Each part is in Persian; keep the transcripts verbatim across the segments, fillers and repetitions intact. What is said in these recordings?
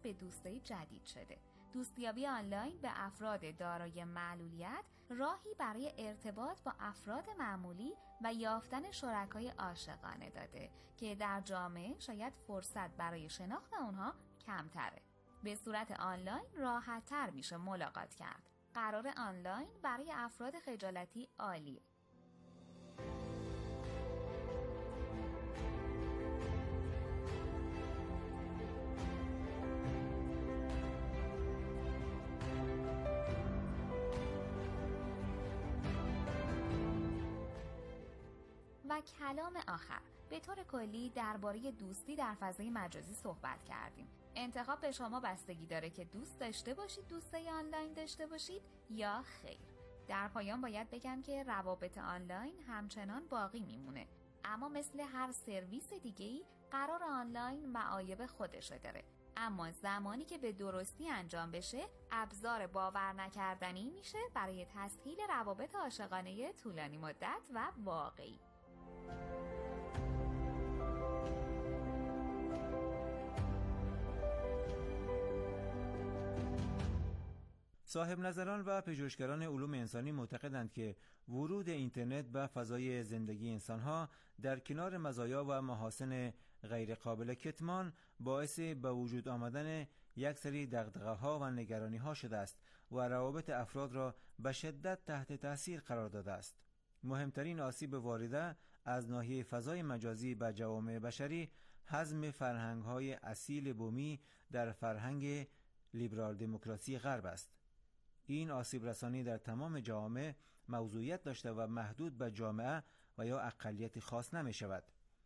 به دوستای جدید شده. دوستیابی آنلاین به افراد دارای معلولیت راهی برای ارتباط با افراد معمولی و یافتن شرکای عاشقانه داده که در جامعه شاید فرصت برای شناخت اونها کمتره. به صورت آنلاین راحت‌تر میشه ملاقات کرد. قرار آنلاین برای افراد خجالتی عالیه. و کلام آخر، به طور کلی درباره دوستی در فضای مجازی صحبت کردیم. انتخاب به شما بستگی داره که دوست داشته باشید دوستای آنلاین داشته باشید یا خیر. در پایان باید بگم که روابط آنلاین همچنان باقی میمونه، اما مثل هر سرویس دیگه‌ای قرار آنلاین معایب خودشو داره. اما زمانی که به درستی انجام بشه ابزار باور نکردنی میشه برای تسهیل روابط عاشقانه طولانی مدت و واقعی. صاحب نظران و پژوهشگران علوم انسانی معتقدند که ورود اینترنت به فضای زندگی انسانها در کنار مزایا و محاسن غیر قابل کتمان باعث به وجود آمدن یک سری دغدغه‌ها و نگرانی‌ها شده است و روابط افراد را به شدت تحت تاثیر قرار داده است. مهمترین آسیب وارده از ناحیه فضای مجازی به جوامع بشری هضم فرهنگ‌های اصیل بومی در فرهنگ لیبرال دموکراسی غرب است. این آسیب رسانی در تمام جوامع موضوعیت داشته و محدود به جامعه و یا اقلیت خاص نمی شود.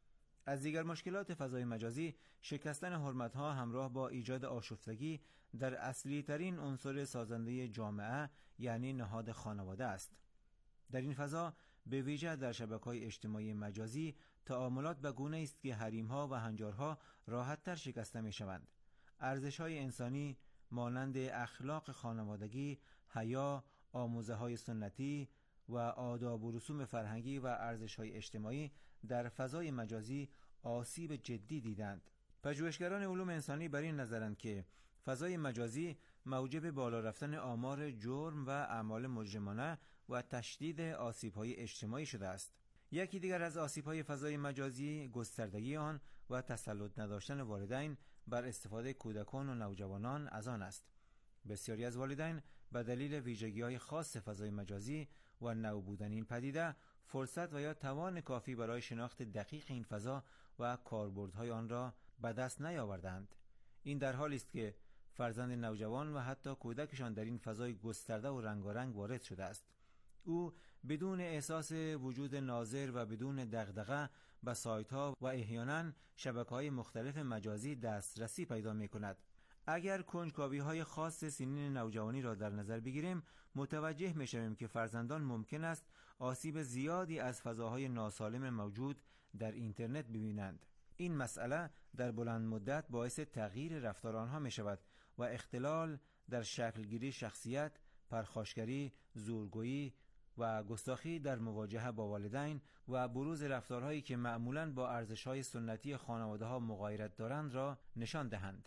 از دیگر مشکلات فضای مجازی شکستن حرمت‌ها همراه با ایجاد آشفتگی در اصلی ترین عنصر سازنده جامعه یعنی نهاد خانواده است. در این فضا به ویژه در شبکه‌های اجتماعی مجازی تعاملات به گونه است که حریم‌ها و هنجارها راحت‌تر شکسته می‌شوند. ارزش‌های انسانی مانند اخلاق خانوادگی، حیا، آموزه‌های سنتی و آداب و رسوم فرهنگی و ارزش‌های اجتماعی در فضای مجازی آسیب جدی دیدند. پژوهشگران علوم انسانی بر این نظرند که فضای مجازی موجب بالا رفتن آمار جرم و اعمال مجرمانه و تشدید آسیب‌های اجتماعی شده است. یکی دیگر از آسیب‌های فضای مجازی گستردگی آن و تسلط نداشتن والدین بر استفاده کودکان و نوجوانان از آن است. بسیاری از والدین به دلیل ویژگی‌های خاص فضای مجازی و نو بودن این پدیده فرصت و یا توان کافی برای شناخت دقیق این فضا و کاربردهای آن را به دست نیاوردند. این در حالی است که فرزند نوجوان و حتی کودکشان در این فضای گسترده و رنگارنگ وارد شده است. او بدون احساس وجود ناظر و بدون دغدغه به سایت‌ها و احیانا شبکه‌های مختلف مجازی دسترسی پیدا می‌کند. اگر کنجکاوی‌های خاص سنین نوجوانی را در نظر بگیریم متوجه می‌شویم که فرزندان ممکن است آسیب زیادی از فضاهای ناسالم موجود در اینترنت ببینند. این مسئله در بلند مدت باعث تغییر رفتار آنها می‌شود و اختلال در شکلگیری شخصیت، پرخاشگری، زورگویی و گستاخی در مواجهه با والدین و بروز رفتارهایی که معمولاً با ارزش‌های سنتی خانواده‌ها مغایرت دارند را نشان دهند.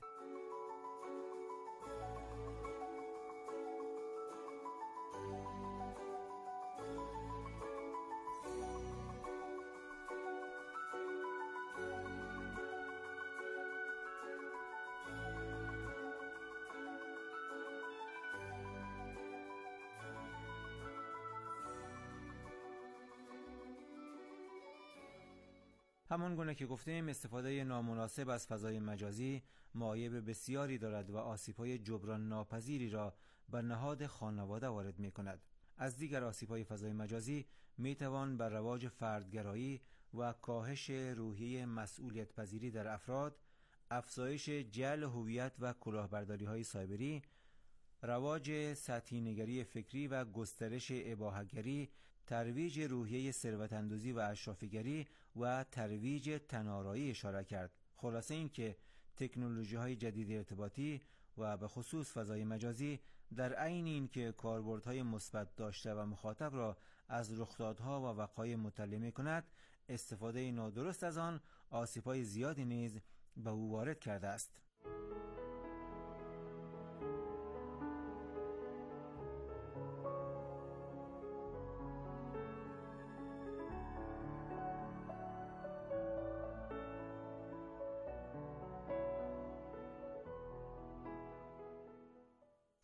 همان گونه که گفتیم استفاده نامناسب از فضای مجازی معایب بسیاری دارد و آسیب‌های جبران ناپذیری را بر نهاد خانواده وارد می‌کند. از دیگر آسیب‌های فضای مجازی می‌توان بر رواج فردگرایی و کاهش روحیه مسئولیت پذیری در افراد، افزایش جعل هویت و کلاهبرداری‌های سایبری، رواج سطحی نگری فکری و گسترش اباحه‌گری، ترویج روحیه ثروت‌اندوزی و اشرافی‌گری و ترویج تنارایی اشاره کرد. خلاصه این که تکنولوژی‌های جدید ارتباطی و به خصوص فضای مجازی در عین این که کاربردهای مثبت داشته و مخاطب را از رخدادها و وقایع مطلع می‌کند، استفاده نادرست از آن آسیب‌های زیادی نیز به او وارد کرده است.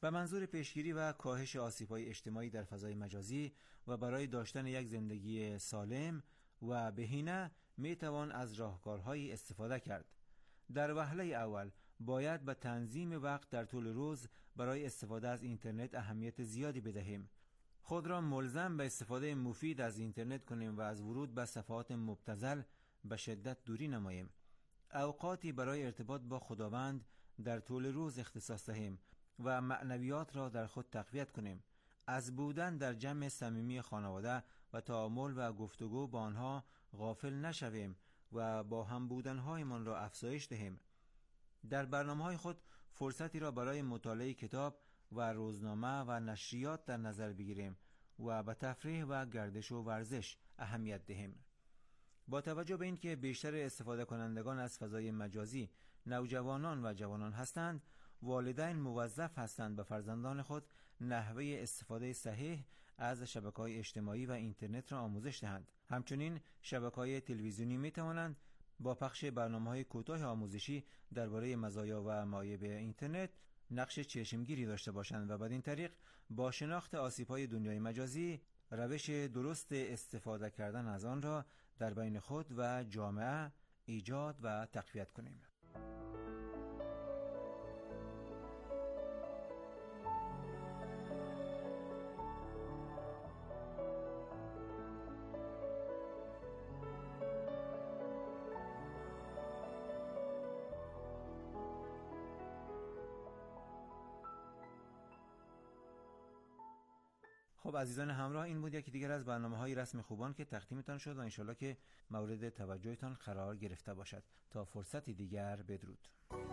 به منظور پیشگیری و کاهش آسیب‌های اجتماعی در فضای مجازی و برای داشتن یک زندگی سالم و بهینه می توان از راهکارهایی استفاده کرد. در وهله اول باید به تنظیم وقت در طول روز برای استفاده از اینترنت اهمیت زیادی بدهیم. خود را ملزم به استفاده مفید از اینترنت کنیم و از ورود به صفحات مبتذل به شدت دوری نماییم. اوقاتی برای ارتباط با خداوند در طول روز اختصاص دهیم و معنویات را در خود تقویت کنیم. از بودن در جمع صمیمی خانواده و تعامل و گفتگو با آنها غافل نشویم و با هم بودن‌هایمان را افزایش دهیم. در برنامه‌های خود فرصتی را برای مطالعه کتاب و روزنامه و نشریات در نظر بگیریم و به تفریح و گردش و ورزش اهمیت دهیم. با توجه به اینکه بیشتر استفاده کنندگان از فضای مجازی نوجوانان و جوانان هستند، والدین موظف هستند به فرزندان خود نحوه استفاده صحیح از شبکه‌های اجتماعی و اینترنت را آموزش دهند. همچنین شبکه‌های تلویزیونی می توانند با پخش برنامه‌های کوتاه آموزشی درباره مزایا و معایب اینترنت نقش چشمگیری داشته باشند و بدین طریق با شناخت آسیب‌های دنیای مجازی روش درست استفاده کردن از آن را در بین خود و جامعه ایجاد و تقویت کنیم. خب عزیزان همراه، این بود یکی دیگر از برنامه‌های رسم خوبان که تقدیمتان شد و انشالله که مورد توجهتان قرار گرفته باشد. تا فرصتی دیگر، بدرود.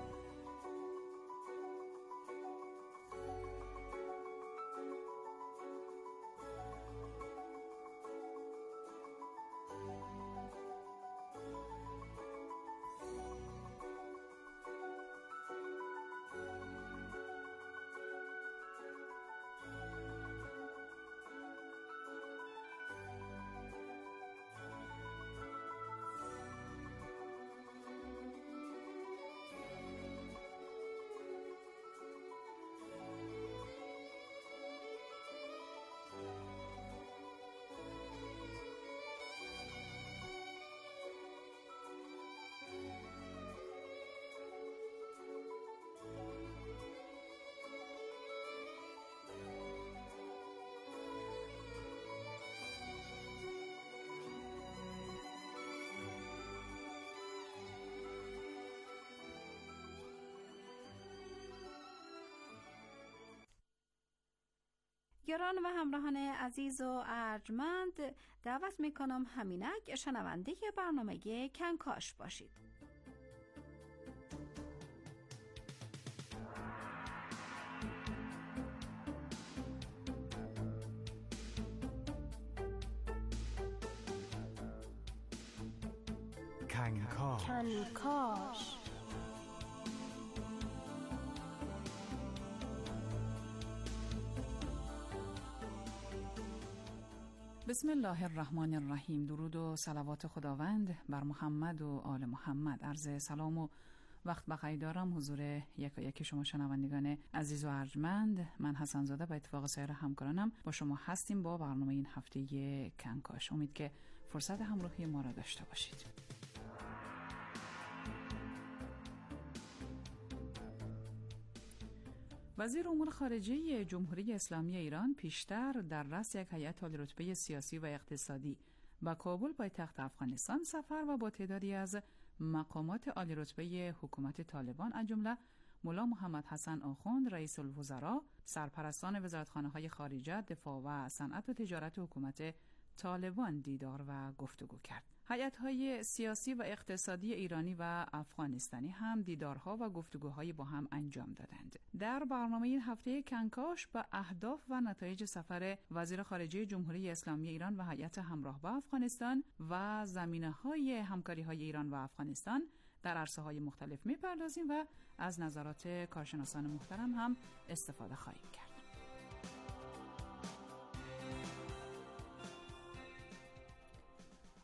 یاران و همراهان عزیز و ارجمند، دعوت میکنم همینک شنونده برنامه کنکاش باشید. کنکاش کنکاش بسم الله الرحمن الرحیم. درود و صلوات خداوند بر محمد و آل محمد. عرض سلام و وقت بخیر دارم حضور یک و یک شما شنوندگان عزیز و ارجمند. من حسن زاده به اتفاق سایر همکارانم با شما هستیم با برنامه این هفته کنکاش. امید که فرصت همراهی ما را داشته باشید. وزیر امور خارجه جمهوری اسلامی ایران پیشتر در رأس یک هیئت عالی‌رتبه سیاسی و اقتصادی به کابل پایتخت افغانستان سفر و با تعدادی از مقامات عالی‌رتبه حکومت طالبان از جمله مولا محمد حسن آخوند رئیس الوزراء، سرپرستان وزارتخانه‌های خارجه، دفاع و صنعت و تجارت حکومت طالبان دیدار و گفتگو کرد. هیئت‌های سیاسی و اقتصادی ایرانی و افغانستانی هم دیدارها و گفتگوهای با هم انجام دادند. در برنامه این هفته کنکاش به اهداف و نتایج سفر وزیر خارجه جمهوری اسلامی ایران و هیئت همراه با افغانستان و زمینه‌های همکاری‌های ایران و افغانستان در عرصه‌های مختلف می‌پردازیم و از نظرات کارشناسان محترم هم استفاده خواهیم کرد.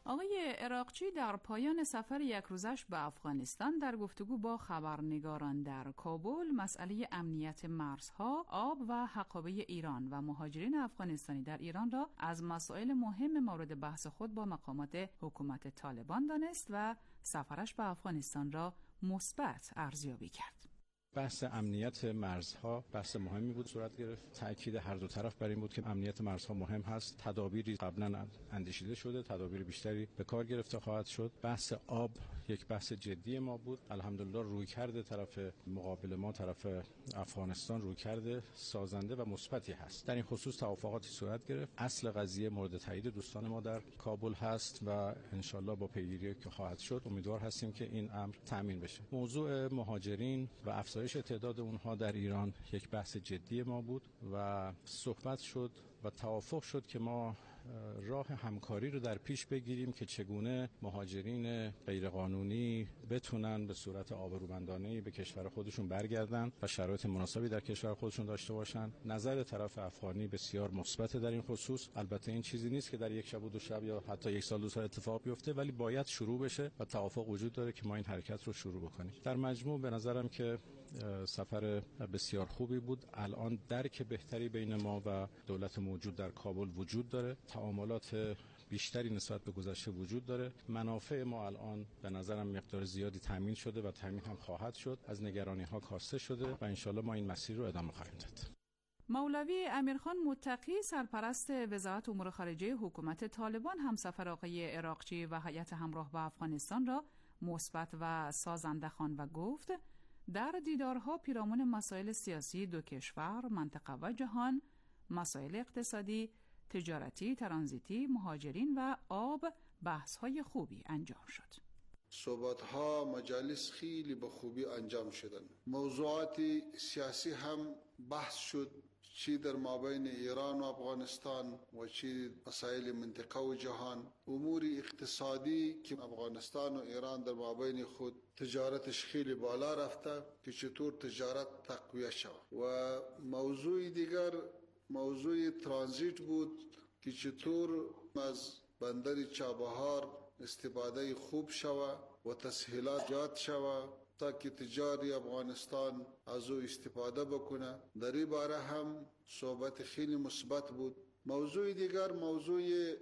آقای عراقچی در پایان سفر یک روزش به افغانستان در گفتگو با خبرنگاران در کابل مسئله امنیت مرزها، آب و حقابه ایران و مهاجرین افغانستانی در ایران را از مسائل مهم مورد بحث خود با مقامات حکومت طالبان دانست و سفرش به افغانستان را مثبت ارزیابی کرد. بحث امنیت مرزها بحث مهمی بود صورت گرفت. تأکید هر دو طرف بر این بود که امنیت مرزها مهم هست. تدابیری قبلا اندیشیده شده، تدابیر بیشتری به کار گرفته خواهد شد. بحث آب یک بحث جدی ما بود. الحمدلله رویکرد طرف مقابل ما، طرف افغانستان، رویکرد سازنده و مثبتی هست. در این خصوص توافقاتی صورت گرفت. اصل قضیه مورد تایید دوستان ما در کابل هست و ان شاءالله با پیگیری که خواهد شد امیدوار هستیم که این امر تامین بشه. موضوع مهاجرین و افزایش تعداد اونها در ایران یک بحث جدی ما بود و صحبت شد و توافق شد که ما راه همکاری رو در پیش بگیریم که چگونه مهاجرین غیرقانونی بتونن به صورت آبرومندانه‌ای به کشور خودشون برگردن و شرایط مناسبی در کشور خودشون داشته باشن. نظر طرف افغانی بسیار مثبت در این خصوص. البته این چیزی نیست که در یک شب و دو شب یا حتی یک سال دو سال اتفاق بیفته، ولی باید شروع بشه و توافق وجود داره که ما این حرکت رو شروع بکنیم. در مجموع به نظرم که سفر بسیار خوبی بود. الان درک بهتری بین ما و دولت موجود در کابل وجود داره. تعاملات بیشتری نسبت به گذشته وجود داره. منافع ما الان به نظرم مقدار زیادی تامین شده و تامین هم خواهد شد. از نگرانی ها کاسته شده و انشالله ما این مسیر رو ادامه خواهیم داد. مولوی امیرخان متقی سرپرست وزارت امور خارجه حکومت طالبان همسفر آقای عراقچی و هیئت همراه با افغانستان را مثبت و سازنده خواند و گفت در دیدارها پیرامون مسائل سیاسی دو کشور، منطقه و جهان، مسائل اقتصادی، تجارتی، ترانزیتی، مهاجرین و آب بحث‌های خوبی انجام شد. صحبت‌ها مجالس خیلی به خوبی انجام شدن. موضوعات سیاسی هم بحث شد، چی در مابین ایران و افغانستان و چی مسائل منطقه و جهان. امور اقتصادی که افغانستان و ایران در مابین خود تجارتش خیلی بالا رفته که چطور تجارت تقویت شود. و موضوع دیگر موضوع ترانزیت بود که چطور از بندر چابهار استفاده خوب شود و تسهیلات جات شود تا که تجاری افغانستان از او استفاده بکنه. در این باره هم صحبت خیلی مثبت بود. موضوع دیگر موضوع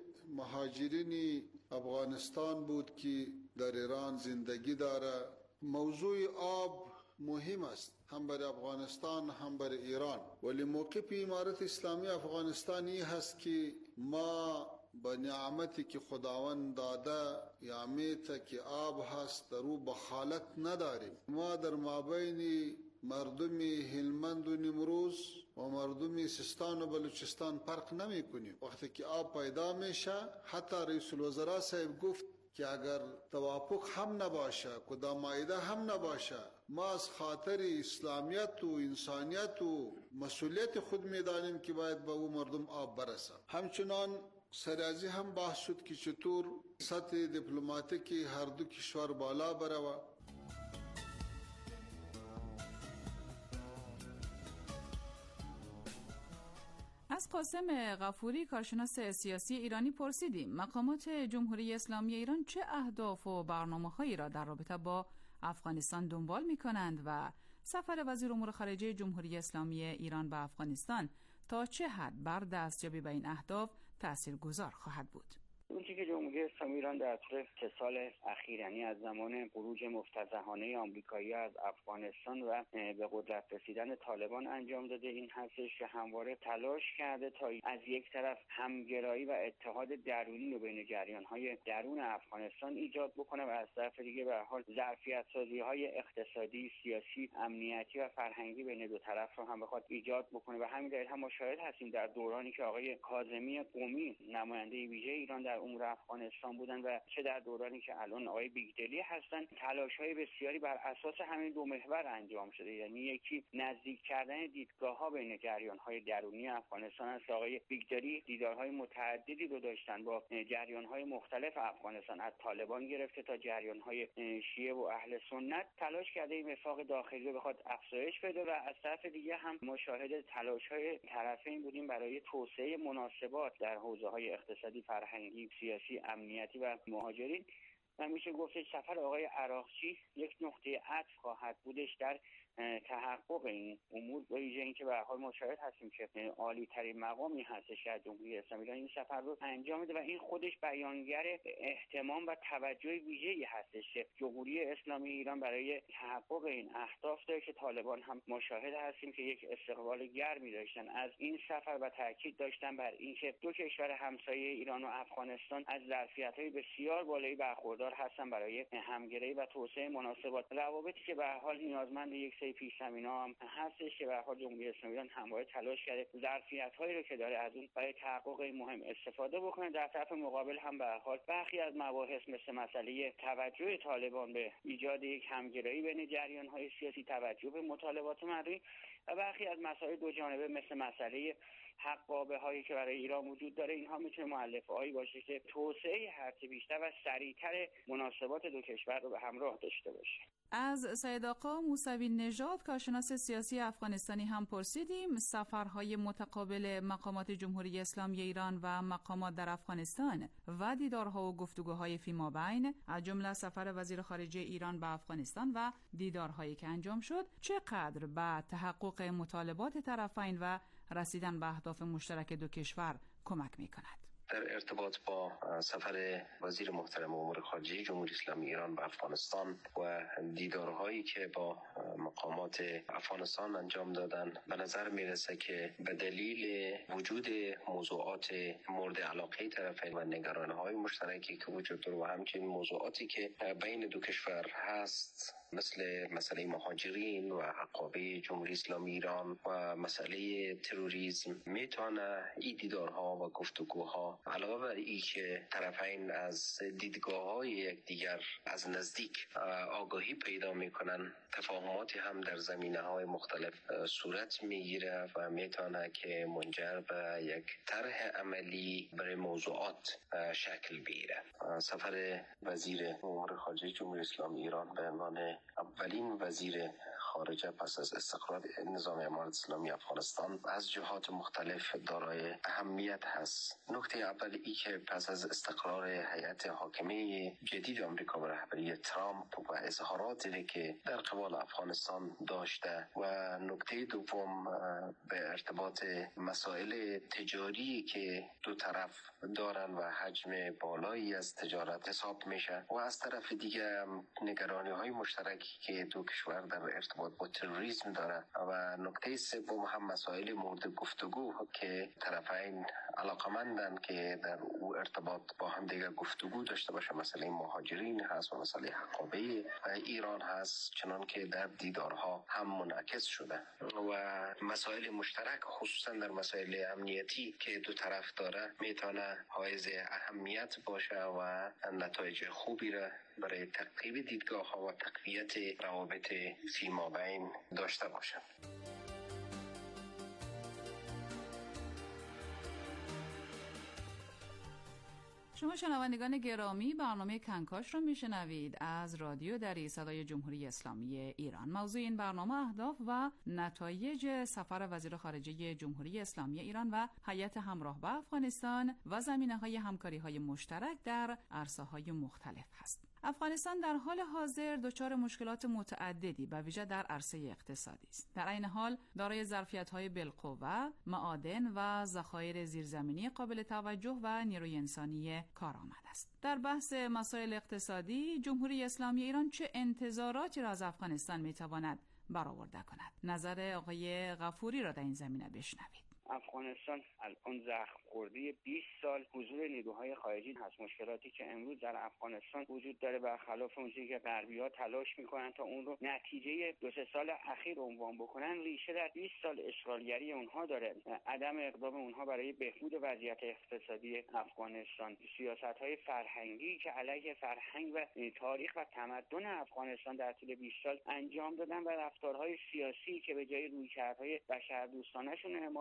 مهاجرین افغانستان بود که در ایران زندگی داره. موضوع آب مهم است، هم برای افغانستان هم برای ایران، ولی موقف امارت اسلامی افغانستانی هست که ما با نعمتی که خداوند داده یا میته که آب هست در او بخالت نداریم. ما در مابین مردم هلمند و نیمروز و مردم سیستان و بلوچستان فرق نمی کنیم. وقتی که آب پیدا میشه حتی رئیس الوزراء صاحب گفت که اگر توافق هم نباشه، کدام مایده هم نباشه، ما از خاطر اسلامیت و انسانیت و مسئولیت خود میدانیم که باید به او مردم آب برسه. همچنان سرازی هم بحث شد که چطور سطح دیپلماتیکی هر دو کشور بالا بروه. از قاسم غفوری کارشناس سیاسی ایرانی پرسیدیم مقامات جمهوری اسلامی ایران چه اهداف و برنامه‌هایی را در رابطه با افغانستان دنبال می‌کنند و سفر وزیر امور خارجه جمهوری اسلامی ایران به افغانستان تا چه حد بر دستیابی به این اهداف تاثیرگذار خواهد بود. اون چیزی که جمهوری اسلامی ایران در طول سه سال اخیر، یعنی از زمان خروج مفتضحانه آمریکایی از افغانستان و به قدرت رسیدن طالبان انجام داده، این هستش که همواره تلاش کرده تا از یک طرف همگرایی و اتحاد درونی رو بین جریان‌های درون افغانستان ایجاد بکنه و از طرف دیگه به هر حال ظرفیت‌سازی‌های اقتصادی، سیاسی، امنیتی و فرهنگی بین دو طرف رو هم بخواد ایجاد بکنه. و همین دلیل هم ما شاهد هستیم در دورانی که آقای کاظمی قمی نماینده ویژه ایران در امور افغانستان بودن و چه در دورانی که الان آقای بیگدلی هستن، تلاش‌های بسیاری بر اساس همین دو محور انجام شده. یعنی یکی نزدیک کردن دیدگاه‌ها بین جریان‌های درونی افغانستان است. آقای بیگدلی دیدارهای متعددی رو داشتن با جریان‌های مختلف افغانستان، از طالبان گرفته تا جریان‌های شیعه و اهل سنت. تلاش کرده این وفاق داخلی رو بخواد افزایش بده و از طرف دیگه هم ما شاهد تلاش‌های طرفین بودیم برای توسعه مناسبات در حوزه‌های اقتصادی، فرهنگی فرهنگی، سیاسی، امنیتی و مهاجرین و میشه گفت سفر آقای عراقچی یک نقطه عطف خواهد بودش در تحقق این امور، به ویژه اینکه به هر حال مشاهد هستیم که عالی ترین مقامی هستش که جمهوری اسلامی ایران این سفر رو انجام میده و این خودش بیانگر اهتمام و توجه ویژه‌ای هستش که جمهوری اسلامی ایران برای تحقق این اهداف داره که طالبان هم مشاهد هستیم که یک استقبال گرمی داشتن از این سفر و تاکید داشتن بر اینکه دو کشور همسایه ایران و افغانستان از ظرفیت‌های بسیار بالایی برخوردار هستن برای همگرایی و توسعه مناسبات روابطی که به هر حال نیازمند یک پیش زمینه‌ها هم هستش که به هر حال جمهوری اسلامی ایران همواره تلاش کرده ظرفیت‌هایی رو که داره از اون برای تحقق این مهم استفاده بکنه. در طرف مقابل هم به هر حال برخی از مباحث مثل مسئله توجه طالبان به ایجاد یک همگرایی بین جریان‌های سیاسی، توجه به مطالبات مردمی و برخی از مسائل دو جانبه مثل مسئله حقابه هایی که برای ایران وجود داره، اینها میتونه مؤلفه هایی باشه که توسعه هرچه بیشتر و سریعتر مناسبات دو کشور رو به همراه داشته باشه. از سید آقا موسوی نژاد کارشناس سیاسی افغانستانی هم پرسیدیم سفرهای متقابل مقامات جمهوری اسلامی ایران و مقامات در افغانستان و دیدارها و گفتگوهای فیمابین از جمله سفر وزیر خارجه ایران به افغانستان و دیدارهایی که انجام شد چقدر به تحقق مطالبات طرفین و رسیدن به اهداف مشترک دو کشور کمک می‌کند. در ارتباط با سفر وزیر محترم امور خارجه جمهوری اسلامی ایران به افغانستان و دیدارهایی که با مقامات افغانستان انجام دادن، به نظر میرسه که به دلیل وجود موضوعات مورد علاقه طرفین و نگرانی‌های مشترکی که وجود داره و همچنین موضوعاتی که بین دو کشور هست مثل مسئله مهاجرین و حقابه جمهوری اسلامی ایران و مسئله تروریسم، میتونه این دیدارها و گفتگوها علاوه بر این که طرفین از دیدگاه‌های یکدیگر از نزدیک آگاهی پیدا میکنن، تفاهماتی هم در زمینه‌های مختلف صورت میگیره و میتونه که منجر به یک طرح عملی برای موضوعات شکل بگیره. سفر وزیر امور خارجه جمهوری اسلامی ایران به عنوان اولین وزیر خارجه پس از استقرار نظام امارت اسلامی افغانستان از جهات مختلف دارای اهمیت هست. نکته اول ای که پس از استقرار هیئت حاکمه جدید آمریکا به رهبری ترامپ و اظهاراتی که در قبال افغانستان داشته و نکته دوم به ارتباط مسائل تجاری که دو طرف دارن و حجم بالایی از تجارت حساب میشه و از طرف دیگه نگرانی های مشترکی که دو کشور در ارتباط با تروریسم داره و نکته سوم هم مسائل مورد گفتگو که طرفین علاقمندن که در او ارتباط با هم دیگر گفتگو داشته باشه، مسئله مهاجرین هست و مسئله حقابه ایران هست، چنان که در دیدارها هم منعکس شده و مسائل مشترک خصوصا در مسائل امنیتی که دو طرف داره میتونه حائز اهمیت باشه و نتایج خوبی را برای تقویت دیدگاه ها و تقویت روابط فیمابین داشته باشه. شما شنوندگان گرامی برنامه کنکاش را میشنوید از رادیو دری صدای جمهوری اسلامی ایران. موضوع این برنامه اهداف و نتایج سفر وزیر خارجه جمهوری اسلامی ایران و هیئت همراه به افغانستان و زمینه‌های همکاری‌های مشترک در عرصه‌های مختلف است. افغانستان در حال حاضر دچار مشکلات متعددی به ویژه در عرصه اقتصادی است. در عین حال دارای ظرفیت‌های بالقوه، معادن و ذخایر زیرزمینی قابل توجه و نیروی انسانی کارآمد است. در بحث مسائل اقتصادی، جمهوری اسلامی ایران چه انتظاراتی را از افغانستان می‌تواند برآورده کند؟ نظر آقای غفوری را در این زمینه بشنوید. افغانستان الان زخم خورده بیست سال حضور نیروهای خارجی هست. مشکلاتی که امروز در افغانستان وجود داره برخلاف اون چیزی که غربی‌ها تلاش میکنن تا اون رو نتیجه دو سه سال اخیر عنوان بکنن، ریشه در بیست سال اشغالگری اونها داره. عدم اقدام اونها برای بهبود وضعیت اقتصادی افغانستان، سیاست‌های فرهنگی که علیه فرهنگ و تاریخ و تمدن افغانستان در طول بیست سال انجام دادن و رفتارهای سیاسی که به جای رویکردهای بشردوستانه‌شون اعمال کردن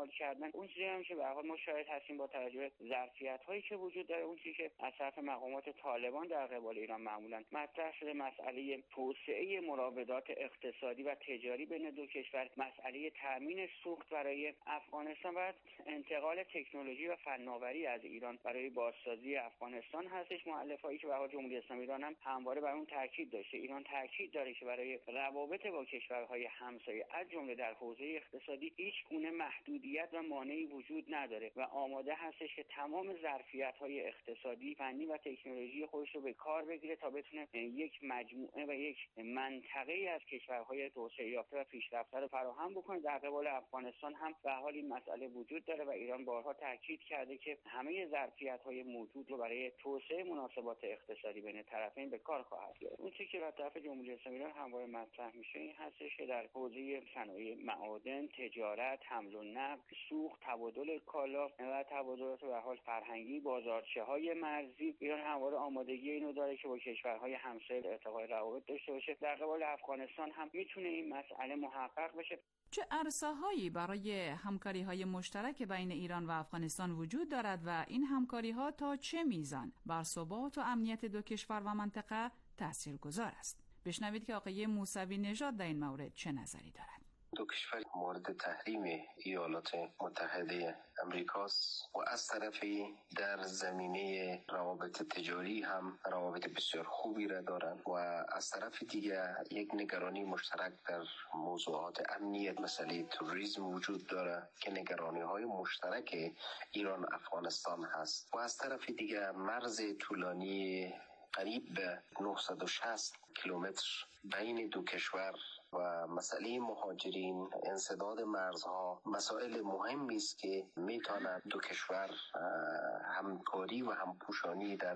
قبلا اون چیزی هم که به هر حال ما شاهد هستیم با توجه به ظرفیت‌هایی که وجود داره، اون چیزی که از طرف مقامات طالبان در قبال ایران معمولا مطرح شده، مسئله توسعه مراودات اقتصادی و تجاری بین دو کشور، مسئله تامین سوخت برای افغانستان و انتقال تکنولوژی و فناوری از ایران برای بازسازی افغانستان هستش. مؤلفه‌ای که به حال جمهوری اسلامی ایران هم همواره بر اون تاکید داشته. ایران تاکید داره که برای روابط با کشورهای همسایه از جمله در حوزه اقتصادی هیچ گونه محدودیت و مانعی وجود نداره و آماده هستش که تمام ظرفیت‌های اقتصادی، فنی و تکنولوژی خودش رو به کار بگیره تا بتونه یک مجموعه و یک منطقه از کشورهای توسعه یافته و پیشرفته رو فراهم بکنه. در قبال افغانستان هم به حال این مسئله وجود داره و ایران بارها تاکید کرده که همه ظرفیت‌های موجود رو برای توسعه مناسبات اقتصادی بین طرفین به کار خواهد گرفت. اون چیزی که از طرف جمهوری اسلامی ایران همواره مطرح میشه این هستش که در حوزه صنایع معادن، تجارت، حمل و نقل، سوخت، تبادل کالا و تبادلات به حال فرهنگی، بازارچه‌های مرزی، ایران همواره آمادگی اینو داره که با کشورهای همسایه ارتقای روابط داشته باشه. در قبال افغانستان هم میتونه این مسئله محقق بشه. چه عرصه‌هایی برای همکاری‌های مشترک بین ایران و افغانستان وجود دارد و این همکاری‌ها تا چه میزان بر ثبات و امنیت دو کشور و منطقه تاثیرگذار است؟ بشنوید که آقای موسوی نژاد در این مورد چه نظری دارد. دو کشور مورد تحریم ایالات متحده امریکاست و از طرفی در زمینه روابط تجاری هم روابط بسیار خوبی را دارند و از طرف دیگر یک نگرانی مشترک در موضوعات امنیت، مسئله تروریسم وجود دارد که نگرانی های مشترک ایران افغانستان هست و از طرف دیگر مرز طولانی قریب به نهصد و شصت کیلومتر بین دو کشور و مسئله مهاجرین، انسداد مرزها مسائل مهمی است که میتواند دو کشور همکاری و همپوشانی در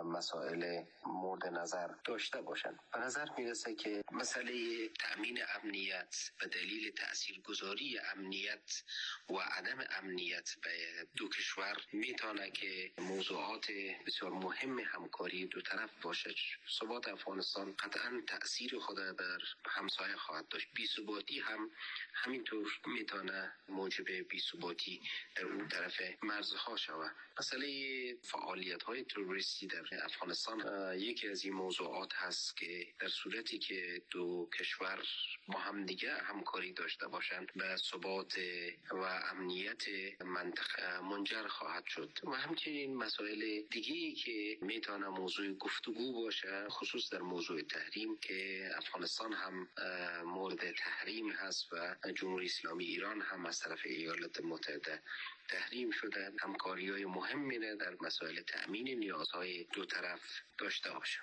مسائل مورد نظر داشته باشند. به نظر میرسه که مسئله تأمین امنیت به دلیل تاثیرگذاری امنیت و عدم امنیت به دو کشور میتونه که موضوعات بسیار مهم همکاری دو طرف باشه. ثبات افغانستان قطعا تأثیر خود در همسایه خواهد داشت. بی‌ثباتی هم همینطور میتونه موجب بی‌ثباتی در اون طرف مرزها شود. مسئله فعالیت‌های تروریستی در افغانستان یکی از این موضوعات هست که در صورتی که دو کشور با هم دیگه همکاری داشته باشند به ثبات و امنیت منطقه منجر خواهد شد. و همچنین مسائل دیگه‌ای که میتونه موضوع گفتگو باشه، خصوص در موضوع تحریم که افغانستان هم مورد تحریم هست و جمهوری اسلامی ایران هم از طرف ایالات متحده تحریم شده. همکاری‌های مهمی در مسائل تأمین نیازهای دو طرف داشته باشه.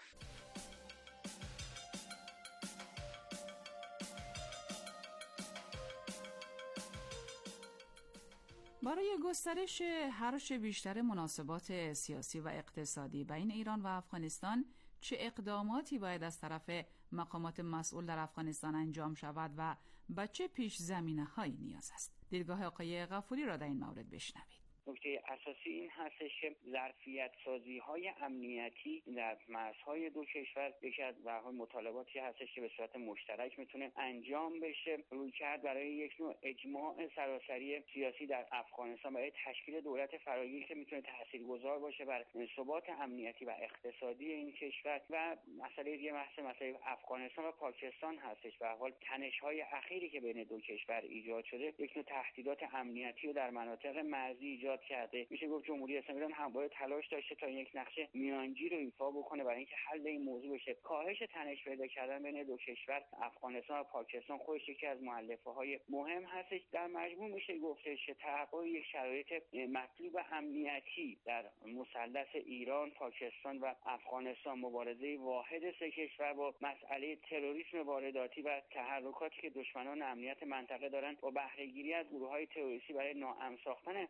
برای گسترش هرچه بیشتر مناسبات سیاسی و اقتصادی بین ایران و افغانستان چه اقداماتی باید از طرف مقامات مسئول در افغانستان انجام شود و به چه پیش زمینه‌هایی نیاز است؟ دیدگاه آقای غفوری را در این مورد بشنوید. نکته اساسی این هستش که ظرفیت سازی های امنیتی در مرزهای دو کشور یکی از برهای مطالباتی هستش که به صورت مشترک میتونه انجام بشه. روی کرد برای یک نوع اجماع سراسری سیاسی در افغانستان برای تشکیل دولت فراگیر که میتونه تاثیرگذار باشه بر ثبات امنیتی و اقتصادی این کشور. و مسئله دیگه بحث مسئله افغانستان و پاکستان هستش. به هر حال تنش‌های اخیری که بین دو کشور ایجاد شده یک نوع تهدیدات امنیتی رو در مناطق مرزی ایجاد کرده. میشه گفت جمهوری اسلامی ایران همواره تلاش داشته تا یک نقشه میانجی رو ایفا بکنه برای اینکه حل این موضوع بشه. کاهش تنش پیدا کردن بین دو کشور افغانستان و پاکستان خودش یکی از مؤلفه‌های مهم هستش. در مجموع میشه گفتش که تحقق یک شرایط مطلوب امنیتی در مثلث ایران، پاکستان و افغانستان، مبارزه واحد سه کشور با مسئله تروریسم وارداتی و تحرکاتی که دشمنان امنیت منطقه دارن با بهره‌گیری از گروه‌های تروریستی برای ناامن ساختن منطقه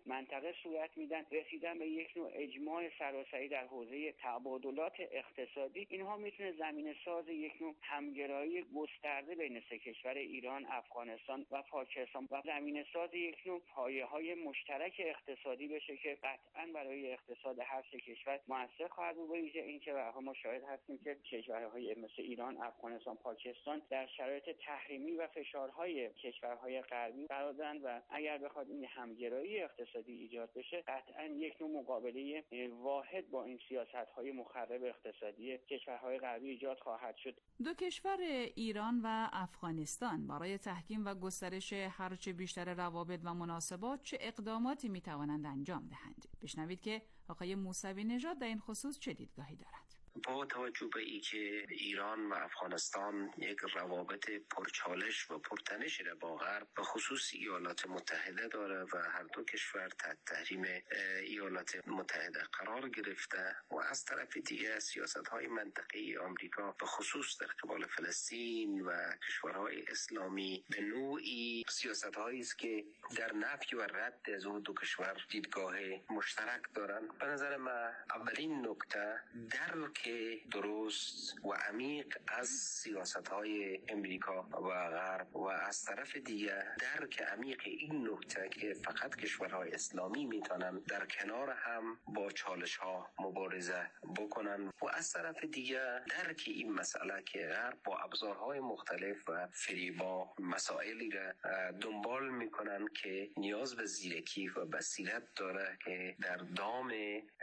مختلف صورت میدن، رسیدن به یک نوع اجماع سراسری در حوزه تبادلات اقتصادی، اینها میتونه زمینه ساز یک نوع همگرایی گسترده بین سه کشور ایران، افغانستان و پاکستان و زمینه ساز یک نوع پایه‌های مشترک اقتصادی بشه که قطعاً برای اقتصاد هر سه کشور موثر خواهد بود. ویژه اینکه ما شاهد هستیم که کشورهای مثل ایران، افغانستان، پاکستان در شرایط تحریمی و فشارهای کشورهای غربی قرار دارند و اگر بخواد این همگرایی اقتصادی ایجاد بشه، قطعاً یک نوع مقابله واحد با این سیاست‌های مخرب اقتصادی کشورهای غربی ایجاد خواهد شد. دو کشور ایران و افغانستان برای تحکیم و گسترش هرچه بیشتر روابط و مناسبات چه اقداماتی می‌توانند انجام دهند؟ بشنوید که آقای موسوی نژاد در این خصوص چه دیدگاهی دارد. با توجه به اینکه ایران و افغانستان یک روابط پرچالش و پرتنشی را با غرب به خصوص ایالات متحده داره و هر دو کشور تحت تحریم ایالات متحده قرار گرفته و از طرف دیگه سیاست‌های منطقه‌ای آمریکا به خصوص در قبال فلسطین و کشورهای اسلامی به نوعی سیاست‌هایی است که در نفی و رد از اون دو کشور دیدگاه مشترک دارن. به نظر من اولین نکته درک درست و عمیق از سیاست‌های امریکا و غرب و از طرف دیگر درک عمیق این نکته که فقط کشورهای اسلامی میتونن در کنار هم با چالش‌ها مبارزه بکنن و از طرف دیگر درک این مسئله که غرب با ابزارهای مختلف و فریبا مسائلی را دنبال میکنن که نیاز به زیرکی و بصیرت داره که در دام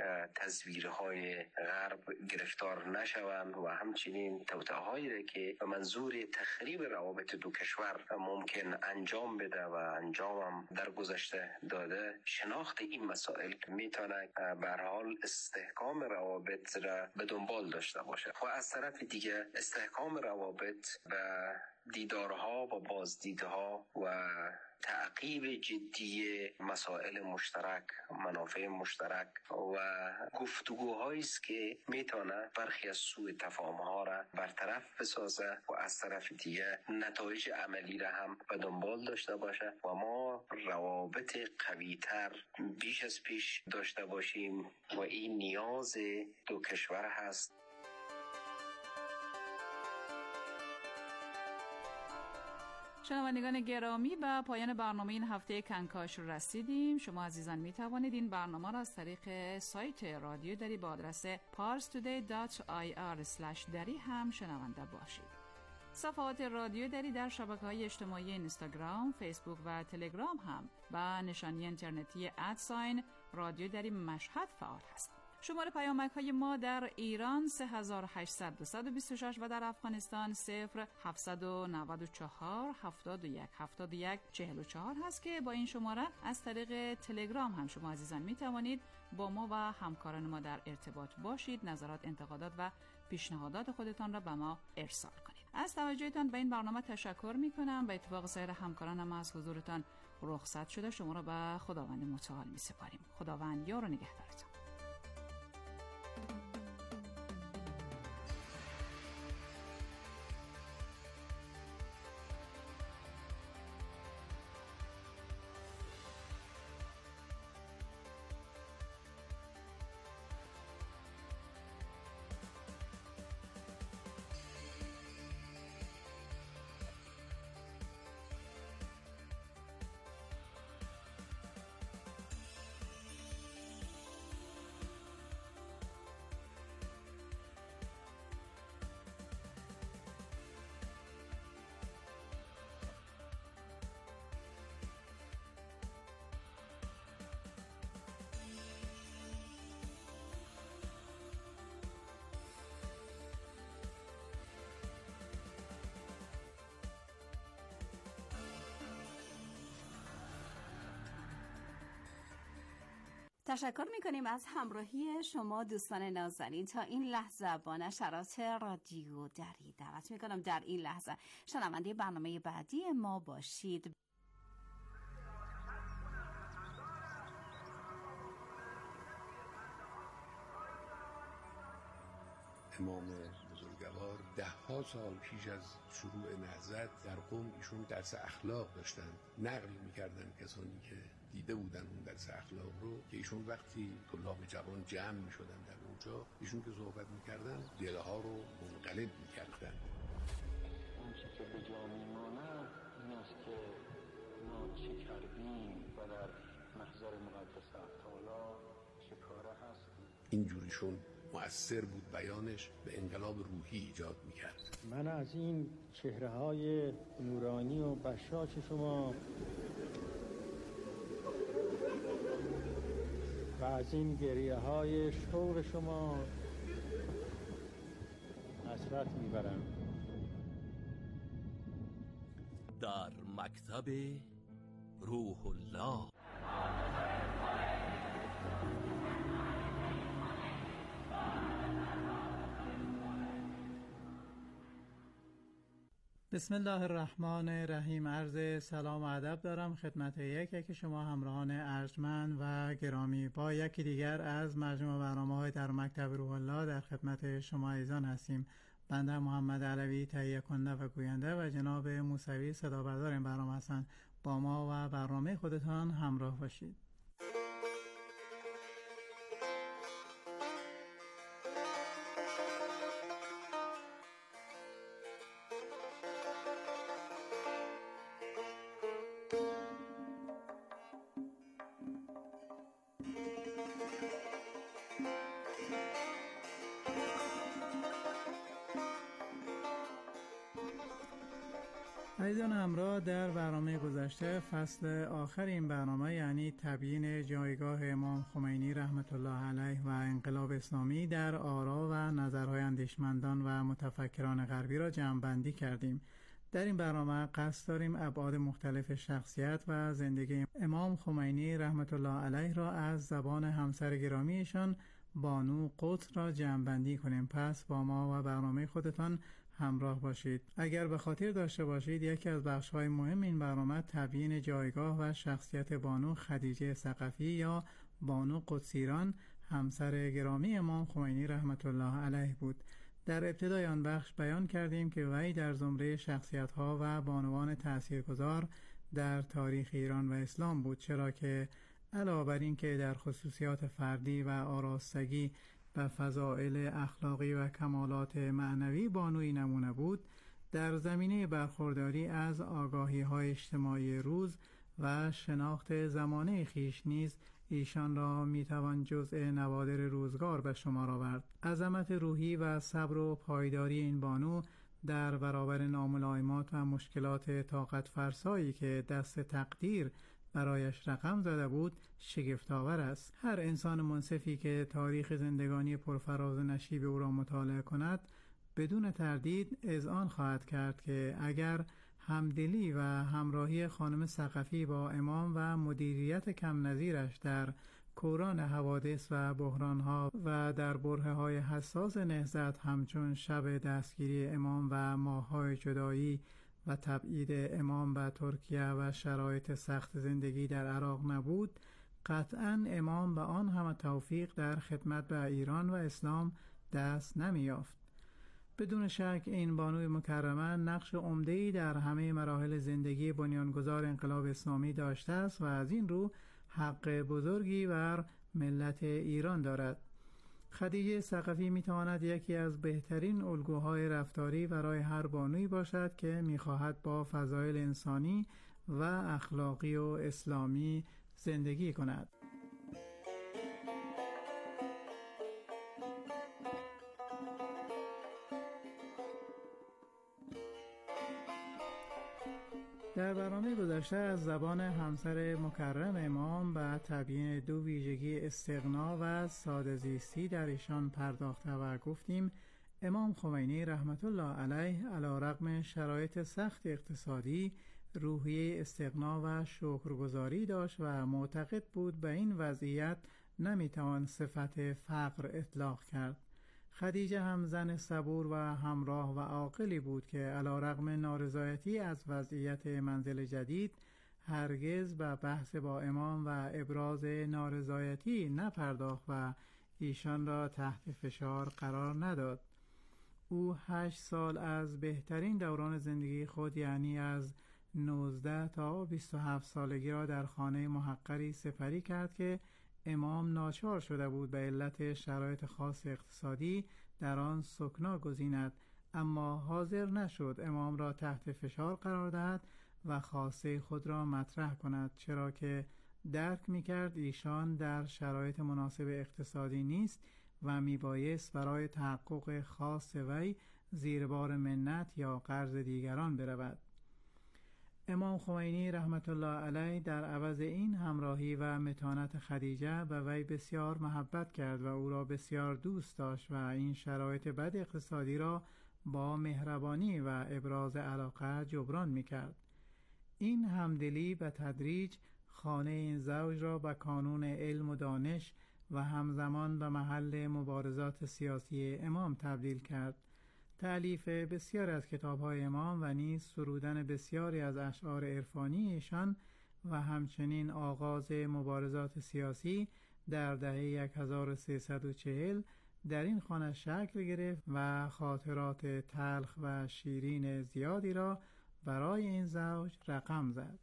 تزویرهای غرب گرفتار نشوند و همچنین توطئه‌هایی را که به منظور تخریب روابط دو کشور ممکن انجام بده و انجام در گذشته داده. شناخت این مسائل میتونه به هر حال استحکام روابط را به دنبال داشته باشه و از طرف دیگه استحکام روابط و دیدارها و بازدیدها و تعقیب جدی مسائل مشترک، منافع مشترک و گفتگوهایی است که میتونه برخی از سوء تفاهم‌ها را برطرف بسازه و از طرف دیگه نتایج عملی را هم به دنبال داشته باشه و ما روابط قوی‌تر بیش از پیش داشته باشیم و این نیاز دو کشور هست. شنوندگان گرامی، به پایان برنامه این هفته کنکاش رسیدیم. شما عزیزان می توانید این برنامه را از طریق سایت رادیو دری با آدرس پارس تودی دات آی آر اسلش دری هم شنونده باشید. صفحات رادیو دری در شبکه‌های اجتماعی اینستاگرام، فیسبوک و تلگرام هم با نشانی اینترنتی ادساین رادیو دری مشهد فعال هست. شماره پیامک های ما در ایران سه هزار و هشتصد دویست و بیست و شش و در افغانستان صفر هفتصد و نود و چهار هفتاد و یک هفتاد و یک چهل و چهار هست که با این شماره از طریق تلگرام هم شما عزیزان می توانید با ما و همکاران ما در ارتباط باشید، نظرات، انتقادات و پیشنهادات خودتان را به ما ارسال کنید. از توجهتان به این برنامه تشکر می کنم. به اتفاق سایر همکارانم از حضورتان رخصت شده شما را به خداوند متعال می سپاریم. خداوند یار و نگهدارتان. تشکر می‌کنیم از همراهی شما دوستان نازنین. تا این لحظه با نشرات رادیو دری دعوت می‌کنم در این لحظه شنونده برنامه بعدی ما باشید. امام بزرگوار ده ها سال پیش از شروع نهضت در قم ایشون درس اخلاق داشتن، نقل میکردن کسانی که دیده بودن اون درس اخلاق رو که ایشون وقتی طلاب جوان جمع میشدن در اونجا، ایشون که صحبت میکردن دلها رو منقلب میکردن. اون چی که به جا میماند این است که ما چه کردیم و در محضر مقدس تعالی چه کاره هستیم. اینجوریشون مؤثر بود، بیانش به انقلاب روحی ایجاد میکرد. من از این چهره های نورانی و بشاش شما و از این گریه های شوق شما حسرت میبرم. در مکتب روح الله. بسم الله الرحمن الرحیم. عرض سلام و ادب دارم خدمت یک یک شما همراهان ارجمند و گرامی. با یکی دیگر از مجموع برنامه‌های در مکتب روح الله در خدمت شما عزیزان هستیم. بنده محمد علوی تهیه کننده و گوینده و جناب موسوی صدا بردار این برنامه هستند. با ما و برنامه خودتان همراه باشید. عزیزان همراه، در برنامه گذشته فصل آخر این برنامه یعنی تبیین جایگاه امام خمینی رحمت الله علیه و انقلاب اسلامی در آرا و نظرهای اندیشمندان و متفکران غربی را جمع‌بندی کردیم. در این برنامه قصد داریم ابعاد مختلف شخصیت و زندگی امام خمینی رحمت الله علیه را از زبان همسر گرامیشان بانو قدس را جمع‌بندی کنیم. پس با ما و برنامه خودتان همراه باشید. اگر به خاطر داشته باشید یکی از بخش‌های مهم این برنامه تبیین جایگاه و شخصیت بانو خدیجه ثقفی یا بانو قدسیران همسر گرامی امام خمینی رحمت الله علیه بود. در ابتدای آن بخش بیان کردیم که وی در زمره شخصیت‌ها و بانوان تاثیرگذار در تاریخ ایران و اسلام بود، چرا که علاوه بر این که در خصوصیات فردی و آراستگی و فضائل اخلاقی و کمالات معنوی بانوی نمونه بود، در زمینه برخورداری از آگاهی‌های اجتماعی روز و شناخت زمانه خویش نیز ایشان را میتوان جزء نوادر روزگار به شمار آورد. عظمت روحی و صبر و پایداری این بانو در برابر ناملایمات و مشکلات طاقت فرسایی که دست تقدیر برایش رقم زده بود شگفت‌آور است. هر انسان منصفی که تاریخ زندگانی پرفراز و نشیب او را مطالعه کند بدون تردید اذعان خواهد کرد که اگر همدلی و همراهی خانم ثقفی با امام و مدیریت کم نظیرش در کوران حوادث و بحرانها و در برهه‌های حساس نهضت همچون شب دستگیری امام و ماه‌های جدایی و تبعید امام به ترکیه و شرایط سخت زندگی در عراق نبود، قطعاً امام به آن همه توفیق در خدمت به ایران و اسلام دست نمی‌یافت. بدون شک این بانوی مکرمه نقش عمده‌ای در همه مراحل زندگی بنیانگذار انقلاب اسلامی داشته است و از این رو حق بزرگی بر ملت ایران دارد. خدیجه ثقفی میتواند یکی از بهترین الگوهای رفتاری برای هر بانویی باشد که میخواهد با فضایل انسانی و اخلاقی و اسلامی زندگی کند. در برنامه گذشته از زبان همسر مکرم امام به تبیین دو ویژگی استغنا و ساده زیستی در ایشان پرداخته و گفتیم امام خمینی رحمت الله علیه علی رغم شرایط سخت اقتصادی روحیه استغنا و شکرگزاری داشت و معتقد بود به این وضعیت نمیتوان صفت فقر اطلاق کرد. خدیجه هم زن صبور و همراه و عاقلی بود که علی رغم نارضایتی از وضعیت منزل جدید هرگز به بحث با امام و ابراز نارضایتی نپرداخت و ایشان را تحت فشار قرار نداد. او هشت سال از بهترین دوران زندگی خود، یعنی از نوزده تا بیست و هفت سالگی را در خانه محقری سپری کرد که امام ناچار شده بود به علت شرایط خاص اقتصادی در آن سکنا گزیند، اما حاضر نشد امام را تحت فشار قرار دهد و خواسته خود را مطرح کند، چرا که درک می‌کرد ایشان در شرایط مناسب اقتصادی نیست و میبایست برای تحقق خاص وی زیر بار منت یا قرض دیگران برود. امام خمینی رحمت الله علیه در عوض این همراهی و متانت خدیجه به وی بسیار محبت کرد و او را بسیار دوست داشت و این شرایط بد اقتصادی را با مهربانی و ابراز علاقه جبران می‌کرد. این همدلی به تدریج خانه این زوج را به کانون علم و دانش و همزمان به محل مبارزات سیاسی امام تبدیل کرد. تألیف بسیاری از کتاب‌های امام و نیز سرودن بسیاری از اشعار عرفانی ایشان و همچنین آغاز مبارزات سیاسی در دهه هزار و سیصد و چهل در این خانه شکل گرفت و خاطرات تلخ و شیرین زیادی را برای این زوج رقم زد.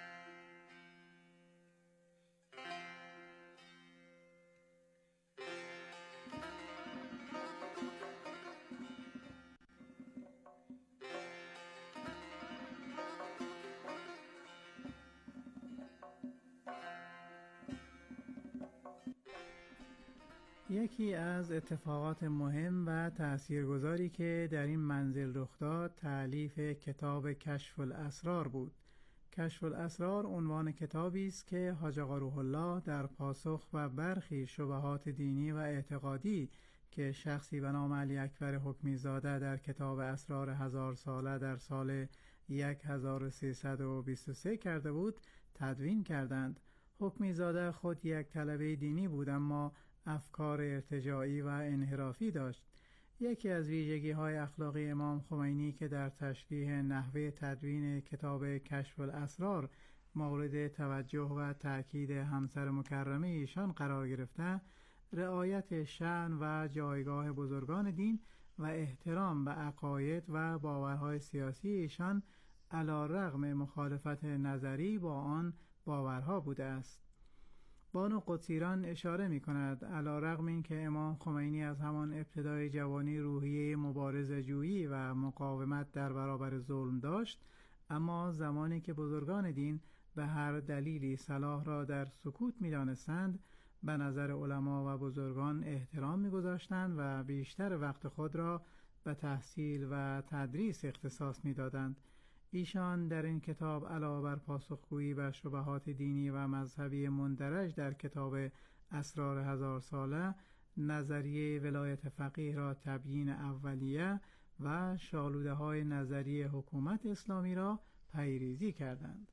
یکی از اتفاقات مهم و تأثیرگذاری که در این منزل رخ داد تألیف کتاب کشف الاسرار بود. کشف الاسرار عنوان کتابی است که حاج آقا روح الله در پاسخ و برخی شبهات دینی و اعتقادی که شخصی به نام علی اکبر حکمی زاده در کتاب اسرار هزار ساله در سال هزار و سیصد و بیست و سه کرده بود تدوین کردند. حکمی زاده خود یک طلبه دینی بود، اما افکار ارتجاعی و انحرافی داشت. یکی از ویژگی های اخلاقی امام خمینی که در تشریح نحوه تدوین کتاب کشف الاسرار مورد توجه و تأکید همسر مکرمه ایشان قرار گرفته، رعایت شأن و جایگاه بزرگان دین و احترام به عقاید و باورهای سیاسی ایشان علی رغم مخالفت نظری با آن باورها بوده است. بانو قدسیران اشاره می کند علی رغم این که امام خمینی از همان ابتدای جوانی روحیه مبارزه جویی و مقاومت در برابر ظلم داشت، اما زمانی که بزرگان دین به هر دلیلی صلاح را در سکوت می دانستند، به نظر علما و بزرگان احترام می گذاشتند و بیشتر وقت خود را به تحصیل و تدریس اختصاص می دادند. ایشان در این کتاب علاوه بر پاسخگویی به شبهات دینی و مذهبی مندرج در کتاب اسرار هزار ساله، نظریه ولایت فقیه را تبیین اولیه و شالوده های نظری حکومت اسلامی را پیریزی کردند.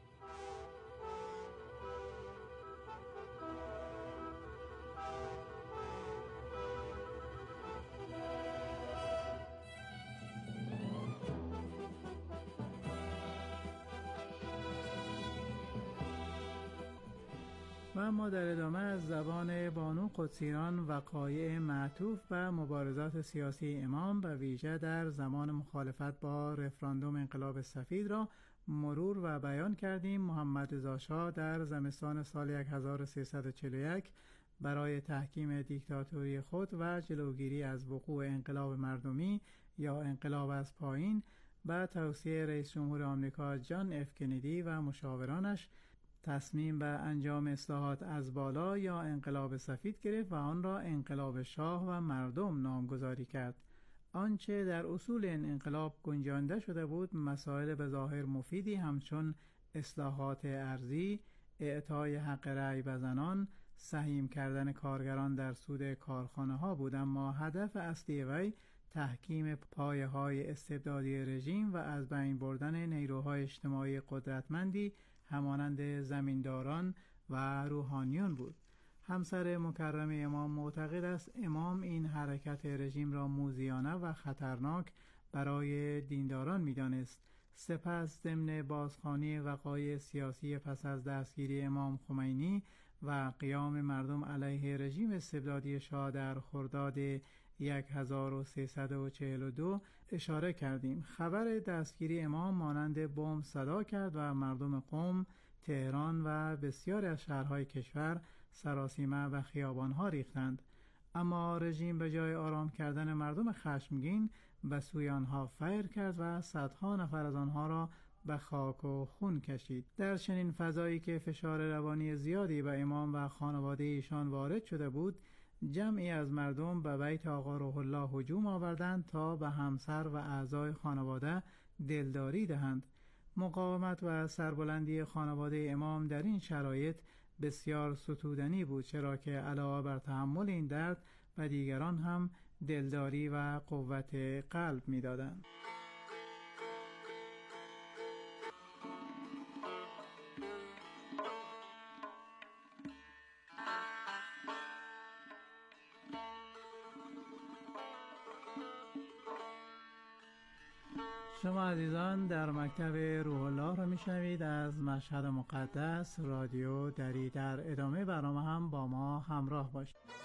و اما در ادامه از زبان بانو قدسیران وقایع معطوف به مبارزات سیاسی امام به ویژه در زمان مخالفت با رفراندوم انقلاب سفید را مرور و بیان کردیم. محمد رضا شاه در زمستان سال هزار و سیصد و چهل و یک برای تحکیم دیکتاتوری خود و جلوگیری از وقوع انقلاب مردمی یا انقلاب از پایین به توصیه رئیس جمهور آمریکا جان اف کندی و مشاورانش تصمیم به انجام اصلاحات از بالا یا انقلاب سفید گرفت و آن را انقلاب شاه و مردم نامگذاری کرد. آنچه در اصول این انقلاب گنجانده شده بود مسائل به ظاهر مفیدی همچون اصلاحات ارضی، اعطای حق رأی به زنان، سهیم کردن کارگران در سود کارخانه ها بود، اما هدف اصلی وی تحکیم پایه های استبدادی رژیم و از بین بردن نیروهای اجتماعی قدرتمندی همانند زمینداران و روحانیون بود. همسر مکرم امام معتقد است امام این حرکت رژیم را موذیانه و خطرناک برای دینداران می‌دانست. سپس ضمن بازخوانی وقایع سیاسی پس از دستگیری امام خمینی و قیام مردم علیه رژیم استبدادی شاه در خرداد هزار و سیصد و چهل و دو اشاره کردیم. خبر دستگیری امام مانند بمب صدا کرد و مردم قم، تهران و بسیاری از شهرهای کشور سراسیمه و خیابانها ریختند. اما رژیم به جای آرام کردن مردم خشمگین به سوی آنها فیر کرد و صدها نفر از آنها را به خاک و خون کشید. در چنین فضایی که فشار روانی زیادی به امام و خانواده ایشان وارد شده بود، جمعی از مردم به بیت آقا روح الله هجوم آوردند تا به همسر و اعضای خانواده دلداری دهند. مقاومت و سربلندی خانواده امام در این شرایط بسیار ستودنی بود، چرا که علاوه بر تحمل این درد و دیگران هم دلداری و قوت قلب می‌دادند. شما عزیزان در مکتب روح الله را میشنوید از مشهد مقدس رادیو دری. در ادامه برنامه هم با ما همراه باشید.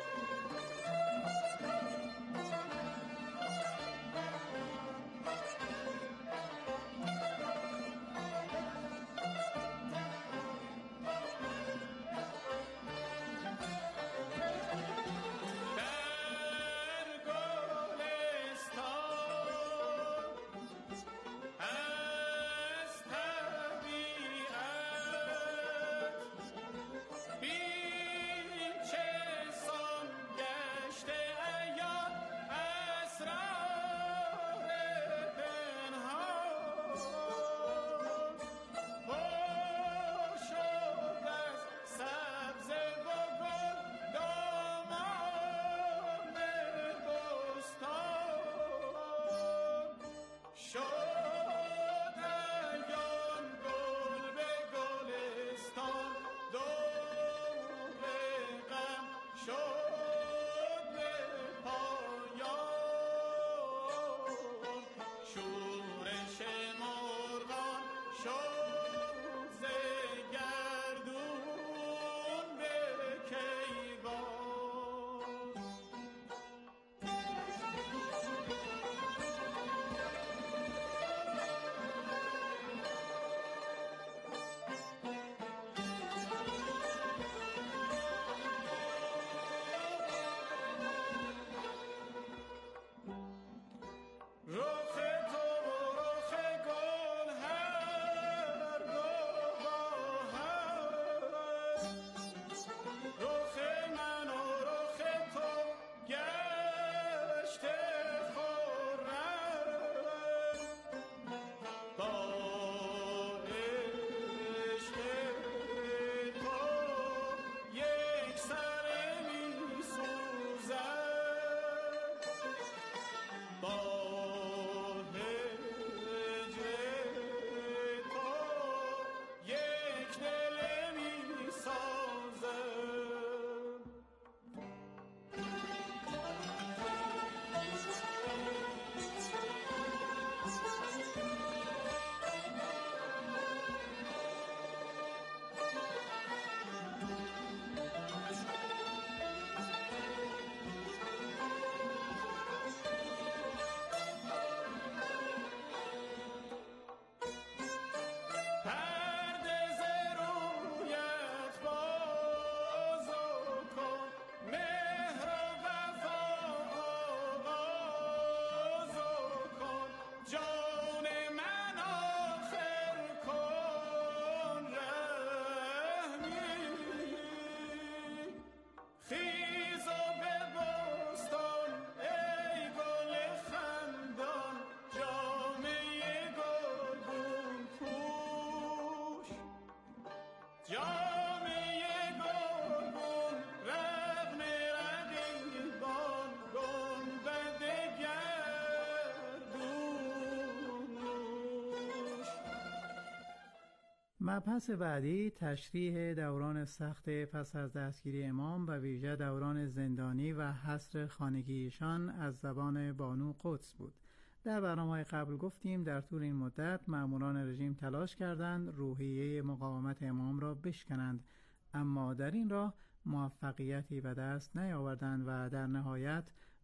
مبحث بعدی تشریح دوران سخت پس از دستگیری امام و ویژه دوران زندانی و حصر خانگیشان از زبان بانو قدس بود. در برنامه‌های قبل گفتیم در طول این مدت مأموران رژیم تلاش کردند روحیه مقاومت امام را بشکنند، اما در این راه موفقیتی به دست نیاوردند و در نهایت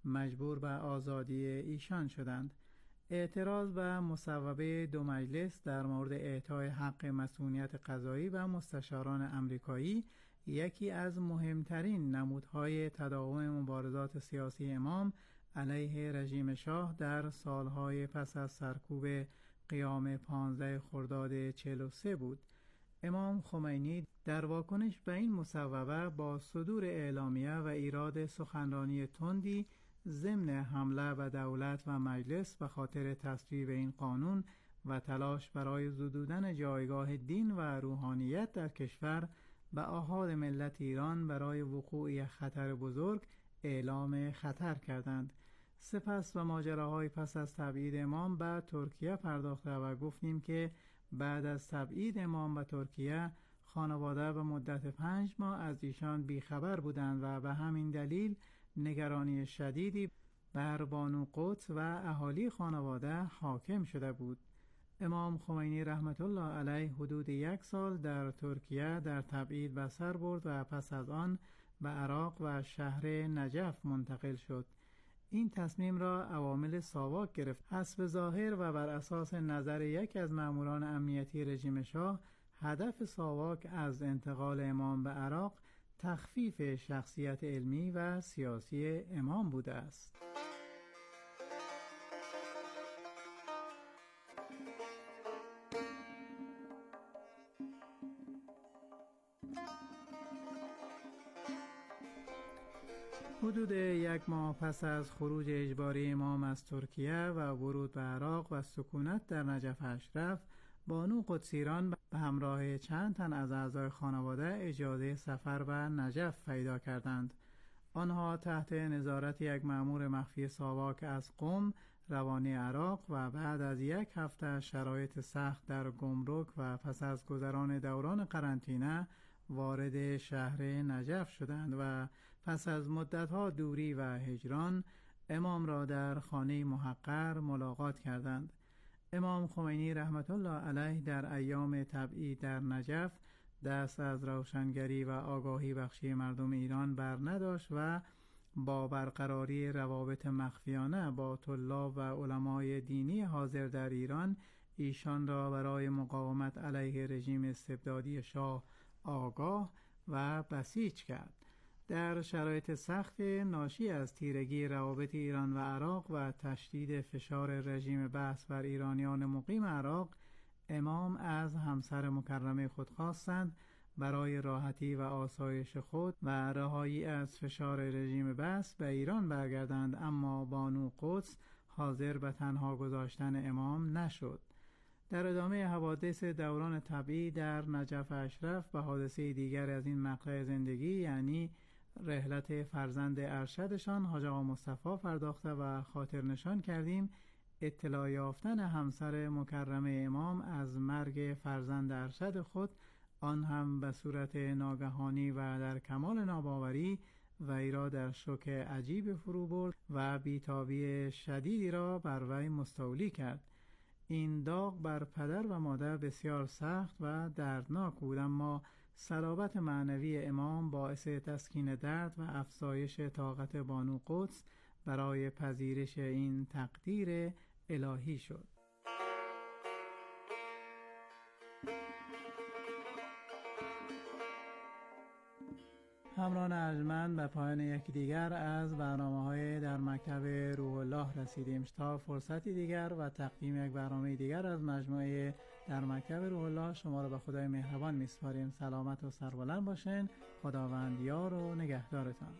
مجبور به آزادی ایشان شدند. اعتراض به مصوبه دو مجلس در مورد اعطای حق مسئولیت قضایی و مستشاران امریکایی یکی از مهمترین نمودهای تداوم مبارزات سیاسی امام علیه رژیم شاه در سالهای پس از سرکوب قیام پانزده خرداد چهل و سه بود. امام خمینی در واکنش به این مصوبه با صدور اعلامیه و ایراد سخنرانی تندی ضمن حمله به دولت و مجلس به خاطر تصویب این قانون و تلاش برای زدودن جایگاه دین و روحانیت در کشور به آحاد ملت ایران برای وقوع خطر بزرگ اعلام خطر کردند. سپس و ماجراهای پس از تبعید امام به ترکیه پرداخته و گفتیم که بعد از تبعید امام به ترکیه خانواده به مدت پنج ماه از ایشان بیخبر بودند و به همین دلیل نگرانی شدیدی بر بانو قدس و اهالی خانواده حاکم شده بود. امام خمینی رحمت الله علیه حدود یک سال در ترکیه در تبعید به سر برد و پس از آن به عراق و شهر نجف منتقل شد. این تصمیم را عوامل ساواک گرفت. حسب ظاهر و بر اساس نظر یک از ماموران امنیتی رژیم شاه، هدف ساواک از انتقال امام به عراق تخفیف شخصیت علمی و سیاسی امام بوده است. حدود یک ماه پس از خروج اجباری امام از ترکیه و ورود به عراق و سکونت در نجف اشرف، بانو قدسیران به همراه چند تن از اعضای خانواده اجازه سفر به نجف پیدا کردند. آنها تحت نظارت یک مأمور مخفی ساواک از قم روانه عراق و بعد از یک هفته شرایط سخت در گمرک و پس از گذران دوران قرنطینه وارد شهر نجف شدند و پس از مدتها دوری و هجران امام را در خانه محقر ملاقات کردند. امام خمینی رحمت الله علیه در ایام تبعید در نجف دست از روشنگری و آگاهی بخشی مردم ایران بر نداشت و با برقراری روابط مخفیانه با طلاب و علمای دینی حاضر در ایران ایشان را برای مقاومت علیه رژیم استبدادی شاه آگاه و بسیج کرد. در شرایط سخت ناشی از تیرگی روابط ایران و عراق و تشدید فشار رژیم بأس بر ایرانیان مقیم عراق، امام از همسر مکرمه خود خواستند برای راحتی و آسایش خود و رهایی از فشار رژیم بأس به ایران برگردند، اما بانو قدس حاضر به تنها گذاشتن امام نشد. در ادامه حوادث دوران تبعید در نجف اشرف به حادثه دیگر از این مقطع زندگی، یعنی رحلت فرزند ارشدشان حاج آقا مصطفی پرداخته و خاطر نشان کردیم اطلاع یافتن همسر مکرمه امام از مرگ فرزند ارشد خود، آن هم به صورت ناگهانی و در کمال ناباوری، وی را در شوک عجیب فرو برد و بیتابی شدیدی را بر وی مستولی کرد. این داغ بر پدر و مادر بسیار سخت و دردناک بود، اما صلابت معنوی امام باعث تسکین درد و افزایش طاقت بانو قدس برای پذیرش این تقدیر الهی شد. همراهان ارجمند، به پایان یکی دیگر از برنامه‌های در مکتب روح الله رسیدیم. تا فرصتی دیگر و تقدیم یک برنامه دیگر از مجموعه در مکتب روح الله، شما را به خدای مهربان می‌سپاریم. سلامت و سربلند باشین. خداوند یار و نگهدارتان.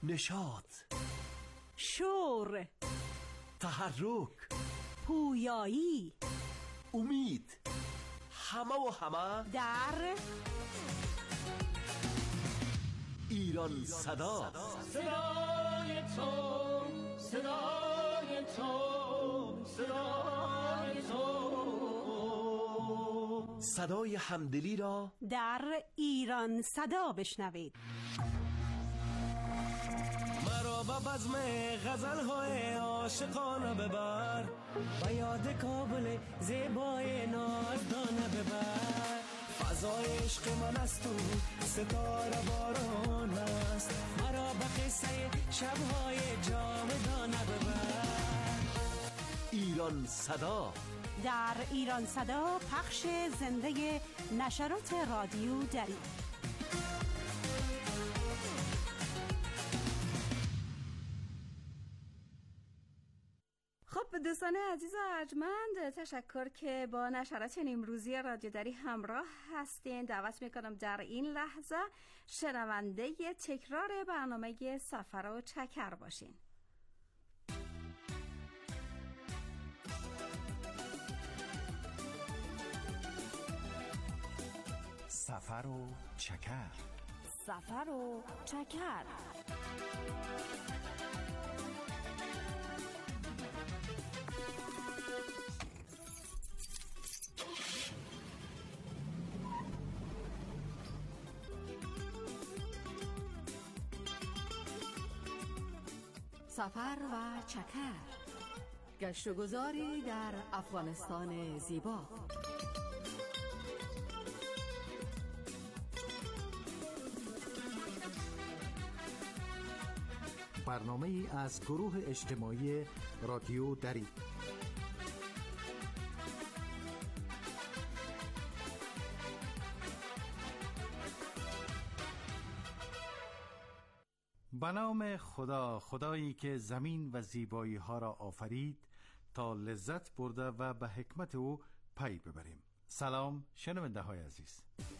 نشاط، شور، تحرک، پویایی، امید، همه و همه در ایران صدا. صدای تو، صدای تو، صدای تو، صدای همدلی را در ایران صدا بشنوید. مرا به بزم غزل‌های عاشقانه ببر، به یاد کابل زیبای نازدانه ببر. فضای عشق من است تو ستاره باران است، مرا به قصه شب‌های جاودانه ببر. ایران صدا در ایران صدا پخش زنده نشرات رادیو دری. خب دوستان عزیز و ارجمند، تشکر که با نشرات امروزی رادیو دری همراه هستین. دعوت میکنم در این لحظه شنونده تکرار برنامه سفر و چکر باشین. سفر و چکر، سفر و چکر. سفر و چکر، گشت و گذاری در افغانستان زیبا. برنامه ای از گروه اجتماعی رادیو دری. به نام خدا، خدایی که زمین و زیبایی ها را آفرید تا لذت برده و به حکمت او پی ببریم. سلام شنونده های عزیز.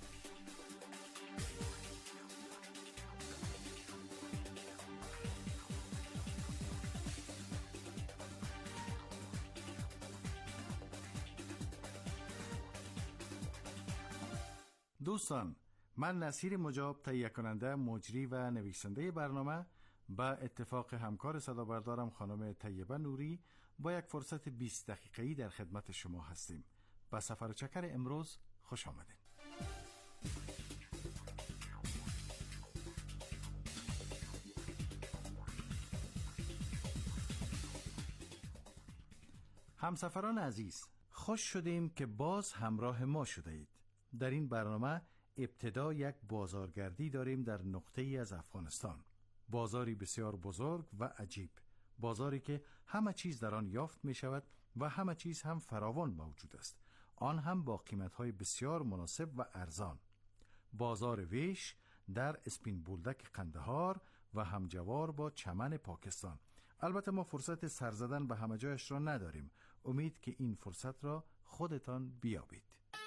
دوستان، من نصیر مجاب، تهیه کننده، مجری و نویسنده برنامه، با اتفاق همکار صدابردارم خانم طیبه نوری با یک فرصت بیست دقیقه‌ای در خدمت شما هستیم. با سفر و چکر امروز خوش آمدین. همسفران عزیز، خوش شدیم که باز همراه ما شده اید. در این برنامه ابتدا یک بازارگردی داریم در نقطه‌ای از افغانستان. بازاری بسیار بزرگ و عجیب، بازاری که همه چیز در آن یافت می شود و همه چیز هم فراوان موجود است، آن هم با قیمت‌های بسیار مناسب و ارزان. بازار ویش در اسپین بولدک قندهار و همجوار با چمن پاکستان. البته ما فرصت سر زدن به همه جایش را نداریم. امید که این فرصت را خودتان بیابید.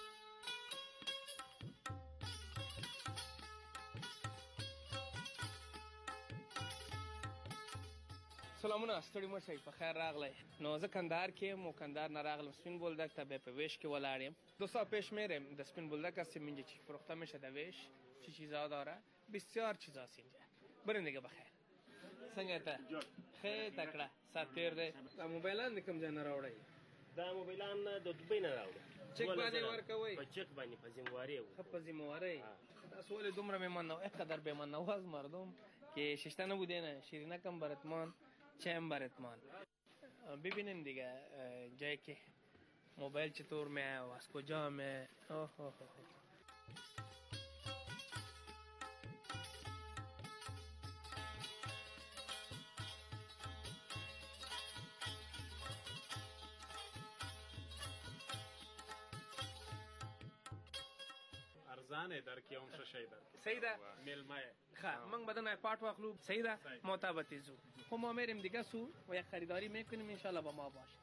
سلامونه، ستړي مه شئ، په خیر راغلی. نو زه کندهار کې یم او کندهار نه راغلم سپین بولدک ته، بیا په ویش کې ولاړ یم. دو سال پیش میرم در سپین بولدک هستیم، اینجا چی فروخته میشه در ویش، چی چیزا داره، بسیار چیزاست اینجا. برین دیگه بخیر. څنګه ته؟ خیر تکړه، سات تیر دی. دا موبایلان د کوم ځای نه راوړئ؟ دا موبایلان د دوبۍ نه راوړو. چک باندې ورکوئ؟ په چک باندې په ذمهواري. ښه په ذمهواري. تاسو ولې دومره مهمان اینقدر بهمان نواز مردم که ششته نبوده نه، شیرینه کم براتمان، چم براتمان. ببینیم دیگه جایی که موبایل چطور میه و از کجا میه. اوه اوه اوه. ارزانه در کیوم ششی در سیده میلمه خب من بدن یک پارت واخلو سیده مطابقتی زو خب ما میریم دیگه سو و یک خریداری میکنیم انشالله با ما باشه.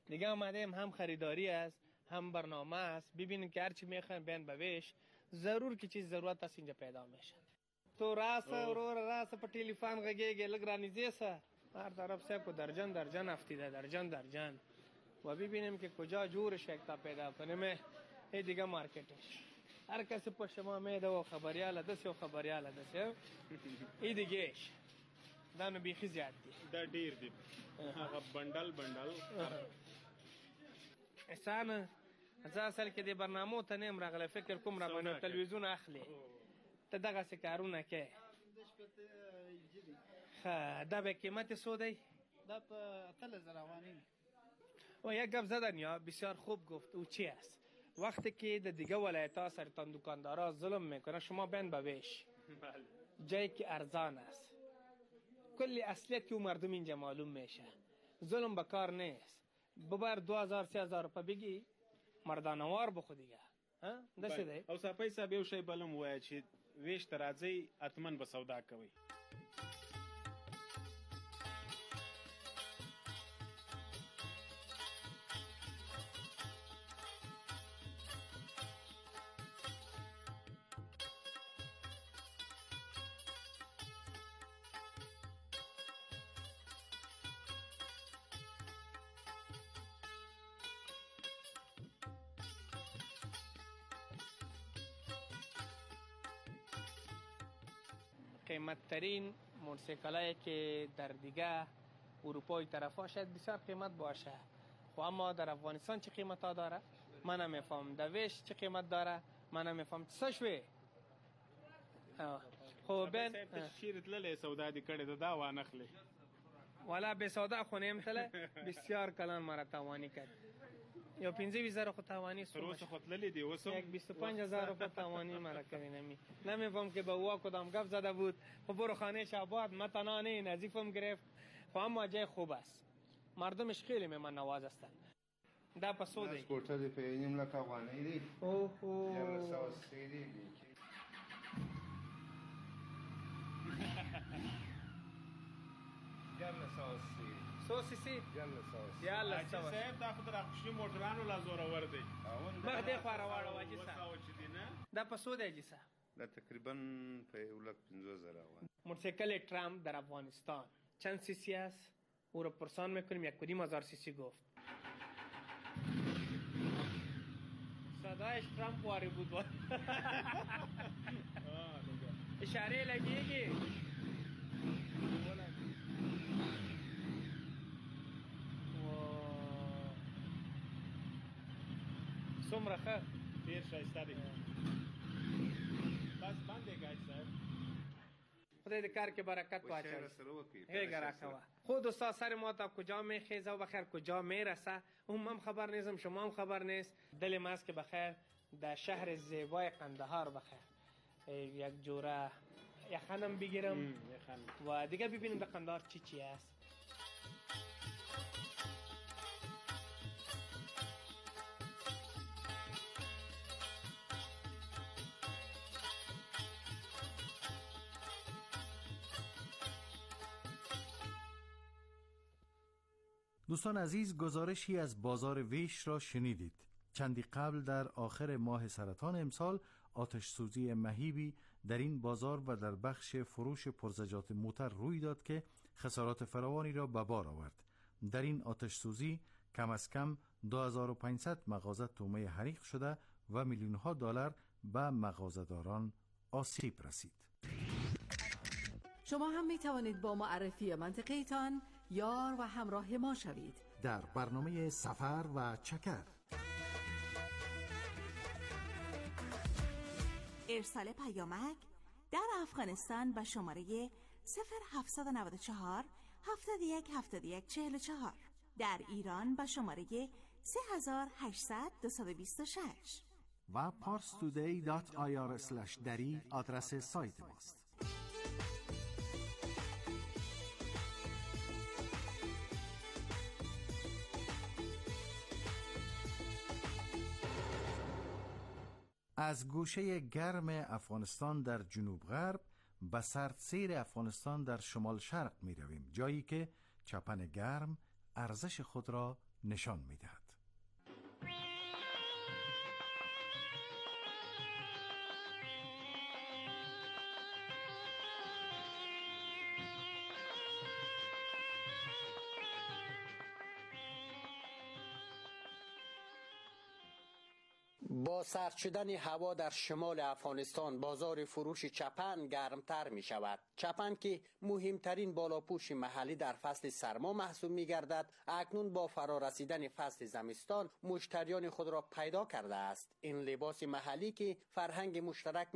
دیگه آمدیم هم خریداری است هم برنامه است. ببینید که هرچی میخواین بیان بویش، ضرور که چیز ضرورت است اینجا پیدا میشه. تو راست رو راست په ټلیفون غږیږي لږ رانیږي سه هر طرف سے کو درجن درجن افتیده درجن درجن و ببینیم که کجا جور شکتا پیدا کنیم. ای دیگه مارکتش هر کسی په شما میده و خبریاله دسه و خبریاله دسه ای دیگهش دا نو بیخي زیات دي دا ډیر دي هغه بندل بندل احسان زه اصل کې د برنامو ته نیم راغله فکر کوم را باندې تلویزیون اخلي ته دغه څه کارونه کې ها دا به قیمت سو دی دا په اتل زراوانی و یک گپ زدن یا بسیار خوب گفت او چی است وقتی که د دیگه ولایت‌ها سرتان دکاندارا ظلم میکنه شما بین بویش جایی که ارزان است کلی اصلیت که مردم اینجا معلوم میشه ظلم بکار نیست ببر دو هزار سه هزار روپه بگی مردانوار بخو دیگه ها دسه دی او صاحب صاحب یو شی بلم وای چې ویش ترازی اتمن به سودا کوي قیمت ترین موتورسیکلایی که در دیگه اروپای طرفا شاید بسیار قیمت باشه خب اما در افغانستان چه قیمت ها داره من نمیفهم دویش چه قیمت داره من نمیفهم څه شوی خب بین شیرت للی سودا دی کړه دا وانه خلی والا به سودا خو نیم تله بسیار کلان مرا توانی کرد یا پنځه ویزه خو توانی سروس خو تللی دی وسو یک بیست و پنج هزار روپه توانی مرا کوي نمی نمیفهم که به وا کدام گپ زده بود خب برو خانه شاباد متنانه نظیفم گرفت خب اما جای خوب است مردمش خیلی مهمان نواز هستند دا پسو دی کوټه دی په نیم لک افغانۍ دی او هو یا ساوس دی جنه ساوس سوسی سی جنه ساوس یالا چې صاحب دا خو راخښنی موټرانو لا زور ور دی مخ دې خو راوړو واجی صاحب دا پسو دی جی صاحب دا تقریبا په یو لک پنځه زره افغان موتورسیکل ترام در افغانستان چند سی سی است او رو پرسان میکنیم یک کدیم هزار سی سی گفت صدایش ترامپ واری بود با اشاره لگیگی سمره خه دیر شایسته دی بس بنده گاش صاحب خدای دې کار کې برکت واچوي غیګه راکوه خود استاد سر ما تا کجا میخیزه و بخیر کجا میرسه هم هم خبر نیستم شما هم خبر نیست دل ما است که بخیر در شهر زیبای قندهار بخیر یک جوره یخنم بگیرم و دیگه ببینیم در قندهار چی چی است. دوستان عزیز، گزارشی از بازار ویش را شنیدید. چندی قبل در آخر ماه سرطان امسال آتش سوزی مهیبی در این بازار و در بخش فروش پرزجاج موتر روی داد که خسارات فراوانی را به بار آورد. در این آتش سوزی کم از کم دو هزار و پانصد مغازه تومه حریق شده و میلیون ها دلار به مغازه‌داران آسیب رسید. شما هم می توانید با معرفی منطقه‌تان یار و همراه ما شوید در برنامه سفر و چکر. ارسال پیامک در افغانستان به شماره صفر هفتصد و نود و چهار هفتاد و یک هفتاد و یک چهل و چهار، در ایران به شماره سه هزار و هشتصد دویست و بیست و شش و پارس تودی دات آی آر اسلش دری آدرس سایت ماست. از گوشه گرم افغانستان در جنوب غرب به سردسیر افغانستان در شمال شرق می رویم، جایی که چپن گرم ارزش خود را نشان می‌دهد. با سرد شدن هوا در شمال افغانستان بازار فروش چپن گرمتر می شود. چپن که مهمترین بالاپوش محلی در فصل سرما محسوب می گردد، اکنون با فرارسیدن فصل زمستان مشتریان خود را پیدا کرده است. این لباس محلی که فرهنگ مشترک